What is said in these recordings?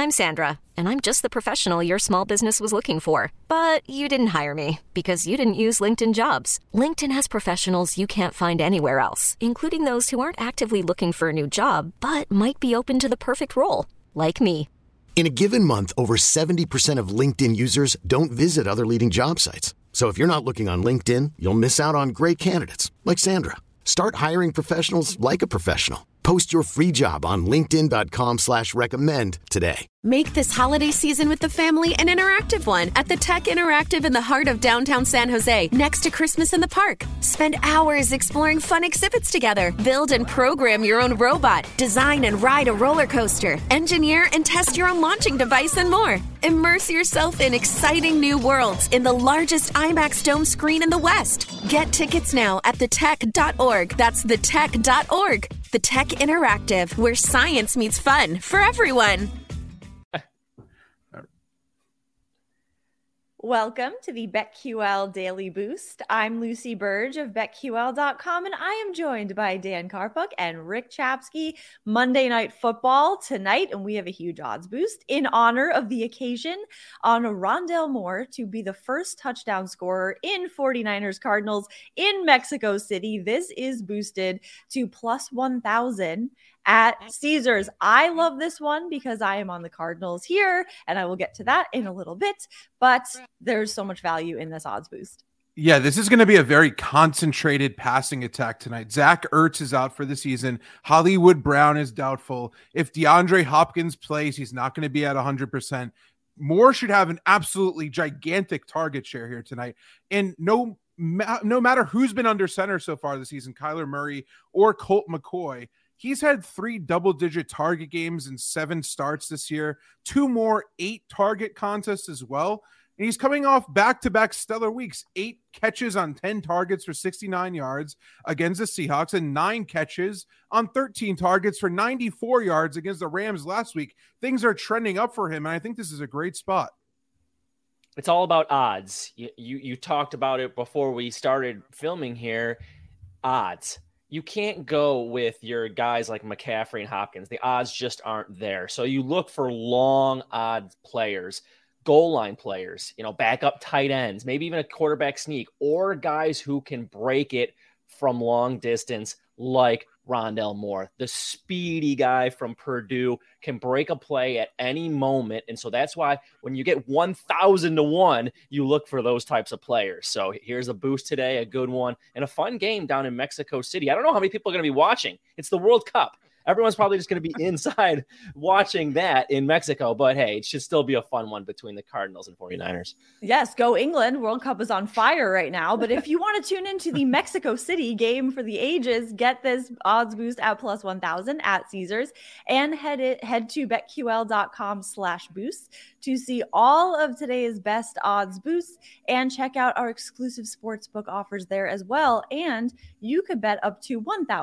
I'm Sandra, and I'm just the professional your small business was looking for. But you didn't hire me because you didn't use LinkedIn Jobs. LinkedIn has professionals you can't find anywhere else, including those who aren't actively looking for a new job, but might be open to the perfect role, like me. In a given month, over 70% of LinkedIn users don't visit other leading job sites. So if you're not looking on LinkedIn, you'll miss out on great candidates like Sandra. Start hiring professionals like a professional. Post your free job on linkedin.com/recommend today. Make this holiday season with the family an interactive one at the Tech Interactive in the heart of downtown San Jose, next to Christmas in the Park. Spend hours exploring fun exhibits together. Build and program your own robot. Design and ride a roller coaster. Engineer and test your own launching device and more. Immerse yourself in exciting new worlds in the largest IMAX dome screen in the West. Get tickets now at thetech.org. That's thetech.org. The Tech Interactive, where science meets fun for everyone. Welcome to the BetQL Daily Boost. I'm Lucy Burge of BetQL.com, and I am joined by Dan Karpuk and Rick Chapsky. Monday Night Football tonight, and we have a huge odds boost in honor of the occasion on Rondale Moore to be the first touchdown scorer in 49ers Cardinals in Mexico City. This is boosted to plus 1,000 at Caesars. I love this one because I am on the Cardinals here, and I will get to that in a little bit, but there's so much value in this odds boost. Yeah, this is going to be a very concentrated passing attack tonight. Zach Ertz is out for the season. Hollywood Brown is doubtful. If DeAndre Hopkins plays, he's not going to be at 100%. Moore should have an absolutely gigantic target share here tonight. And no matter who's been under center so far this season, Kyler Murray or Colt McCoy, he's had 3 double-digit target games and 7 starts this year, 2 more 8-target contests as well. And he's coming off back-to-back stellar weeks, 8 catches on 10 targets for 69 yards against the Seahawks and 9 catches on 13 targets for 94 yards against the Rams last week. Things are trending up for him, and I think this is a great spot. It's all about odds. You talked about it before we started filming here. Odds. You can't go with your guys like McCaffrey and Hopkins. The odds just aren't there. So you look for long odds players, goal line players, backup tight ends, maybe even a quarterback sneak, or guys who can break it from long distance like Rondale Moore. The speedy guy from Purdue can break a play at any moment. And so that's why when you get 1,000 to 1, you look for those types of players. So here's a boost today, a good one, and a fun game down in Mexico City. I don't know how many people are going to be watching. It's the World Cup. Everyone's probably just going to be inside watching that in Mexico. But, hey, it should still be a fun one between the Cardinals and 49ers. Yes, go England. World Cup is on fire right now. But if you want to tune into the Mexico City game for the ages, get this odds boost at plus 1,000 at Caesars and head to betql.com/boost to see all of today's best odds boosts and check out our exclusive sportsbook offers there as well. And you could bet up to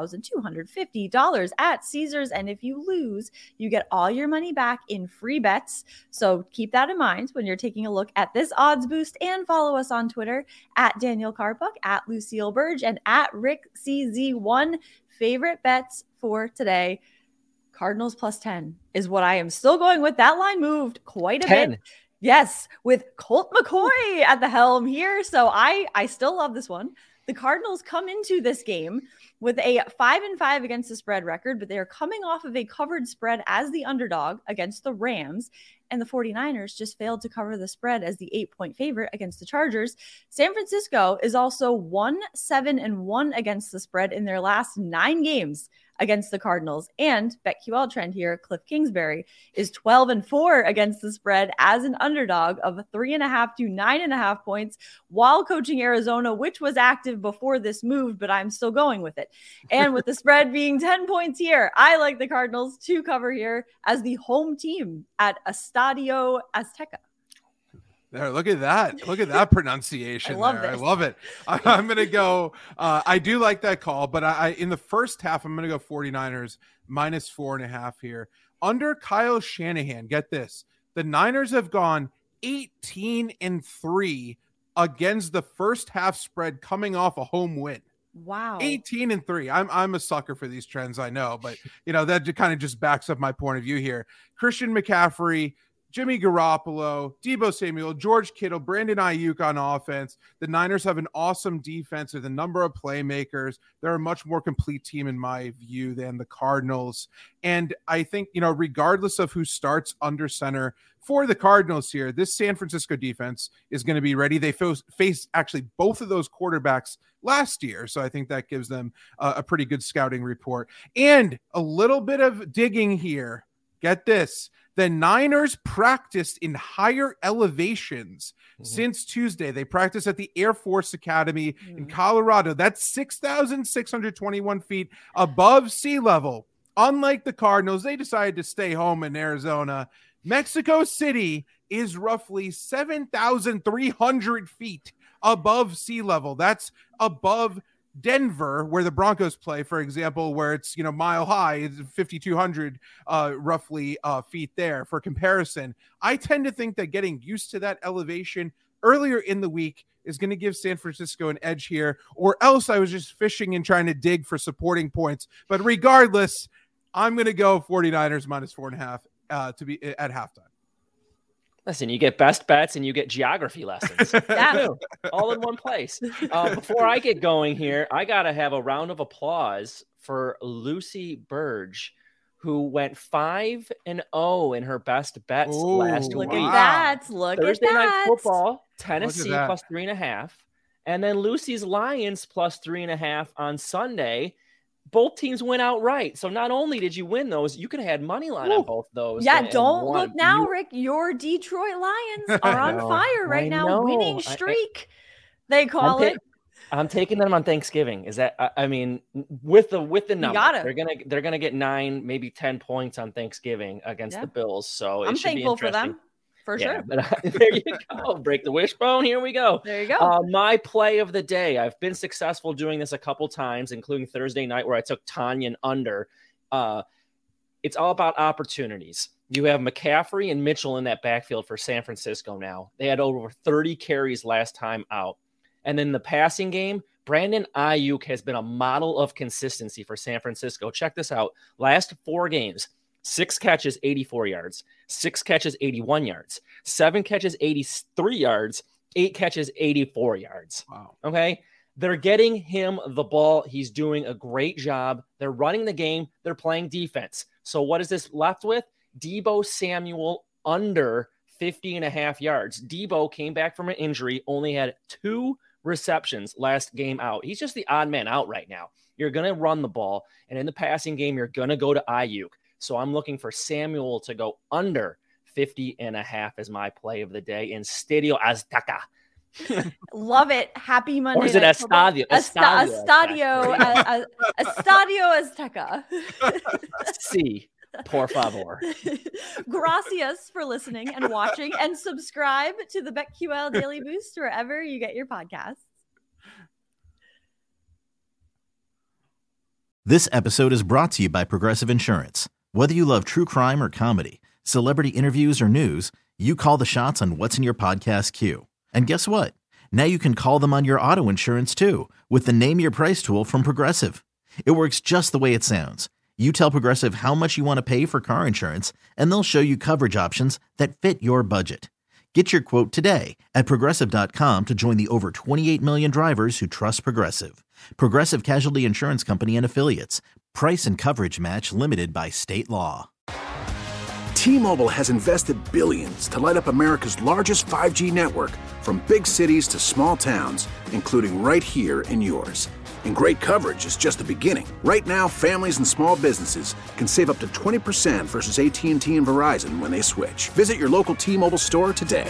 $1,250 at Caesars. And if you lose, you get all your money back in free bets. So keep that in mind when you're taking a look at this odds boost, and follow us on Twitter at Daniel Karpuk, at Lucille Burge, and at Rick CZ1. Favorite bets for today. Cardinals plus 10 is what I am still going with. That line moved quite a bit. Yes, with Colt McCoy at the helm here. So I still love this one. The Cardinals come into this game with a 5-5 against the spread record, but they are coming off of a covered spread as the underdog against the Rams, and the 49ers just failed to cover the spread as the 8-point favorite against the Chargers. San Francisco is also 1-7-1 against the spread in their last 9 games against the Cardinals. And BetQL trend here, Cliff Kingsbury is 12-4 against the spread as an underdog of 3.5 to 9.5 points while coaching Arizona, which was active before this move, but I'm still going with it. And with the spread being 10 points here, I like the Cardinals to cover here as the home team at Estadio Azteca. There, look at that. Look at that pronunciation. I love it. I'm going to go. I do like that call, but I in the first half, I'm going to go 49ers minus 4.5 here. Under Kyle Shanahan, get this. The Niners have gone 18-3 against the first half spread coming off a home win. Wow. 18-3. I'm a sucker for these trends, I know, but that kind of just backs up my point of view here. Christian McCaffrey, Jimmy Garoppolo, Deebo Samuel, George Kittle, Brandon Ayuk on offense. The Niners have an awesome defense with a number of playmakers. They're a much more complete team in my view than the Cardinals. And I think, regardless of who starts under center for the Cardinals here, this San Francisco defense is going to be ready. They faced actually both of those quarterbacks last year. So I think that gives them a pretty good scouting report. And a little bit of digging here. Get this. The Niners practiced in higher elevations since Tuesday. They practiced at the Air Force Academy in Colorado. That's 6,621 feet above sea level. Unlike the Cardinals, they decided to stay home in Arizona. Mexico City is roughly 7,300 feet above sea level. That's above Denver, where the Broncos play, for example, where it's, mile high, it's 5,200 roughly feet there. For comparison, I tend to think that getting used to that elevation earlier in the week is going to give San Francisco an edge here, or else I was just fishing and trying to dig for supporting points. But regardless, I'm going to go 49ers minus 4.5 to be at halftime. Listen, you get best bets and you get geography lessons. Yeah. All in one place. Before I get going here, I got to have a round of applause for Lucy Burge, who went 5-0 in her best bets last week. Look at that. Thursday Night Football, Tennessee plus 3.5. And then Lucy's Lions plus 3.5 on Sunday. Both teams went outright. So not only did you win those, you could have had money line on both those. Yeah, don't look now, Rick. Your Detroit Lions are on fire right now. Winning streak, they call it. I'm taking them on Thanksgiving. Is that? I mean, with the number, they're gonna get 9, maybe 10 points on Thanksgiving against the Bills. So I'm thankful for them. For sure. But there you go. Break the wishbone. Here we go. There you go. My play of the day. I've been successful doing this a couple times, including Thursday night where I took Tanyan under. It's all about opportunities. You have McCaffrey and Mitchell in that backfield for San Francisco now. They had over 30 carries last time out. And then the passing game, Brandon Ayuk has been a model of consistency for San Francisco. Check this out. Last 4 games, 6 catches, 84 yards, 6 catches, 81 yards, 7 catches, 83 yards, 8 catches, 84 yards. Wow. Okay. They're getting him the ball. He's doing a great job. They're running the game. They're playing defense. So what is this left with? Deebo Samuel under 50.5 yards. Deebo came back from an injury, only had 2 receptions last game out. He's just the odd man out right now. You're going to run the ball, and in the passing game, you're going to go to Ayuk. So I'm looking for Samuel to go under 50.5 as my play of the day in Estadio Azteca. Love it. Happy Monday. Or is it Estadio? Estadio Azteca. Sí, por favor. Gracias for listening and watching, and subscribe to the BetQL Daily Boost wherever you get your podcasts. This episode is brought to you by Progressive Insurance. Whether you love true crime or comedy, celebrity interviews or news, you call the shots on what's in your podcast queue. And guess what? Now you can call them on your auto insurance too with the Name Your Price tool from Progressive. It works just the way it sounds. You tell Progressive how much you want to pay for car insurance, and they'll show you coverage options that fit your budget. Get your quote today at Progressive.com to join the over 28 million drivers who trust Progressive. Progressive Casualty Insurance Company and Affiliates. Price and coverage match limited by state law. T-Mobile has invested billions to light up America's largest 5G network, from big cities to small towns, including right here in yours. And great coverage is just the beginning. Right now, families and small businesses can save up to 20% versus AT&T and Verizon when they switch. Visit your local T-Mobile store today.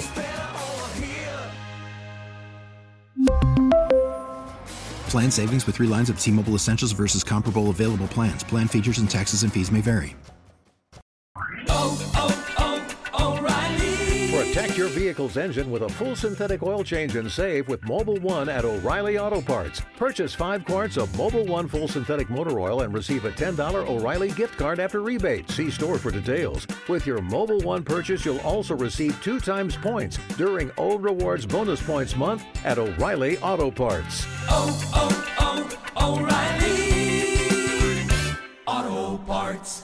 Plan savings with 3 lines of T-Mobile Essentials versus comparable available plans. Plan features and taxes and fees may vary. O'Reilly. Protect your vehicle's engine with a full synthetic oil change and save with Mobil 1 at O'Reilly Auto Parts. Purchase 5 quarts of Mobil 1 full synthetic motor oil and receive a $10 O'Reilly gift card after rebate. See store for details. With your Mobil 1 purchase, you'll also receive 2 times points during O Rewards Bonus Points Month at O'Reilly Auto Parts. O'Reilly Auto Parts.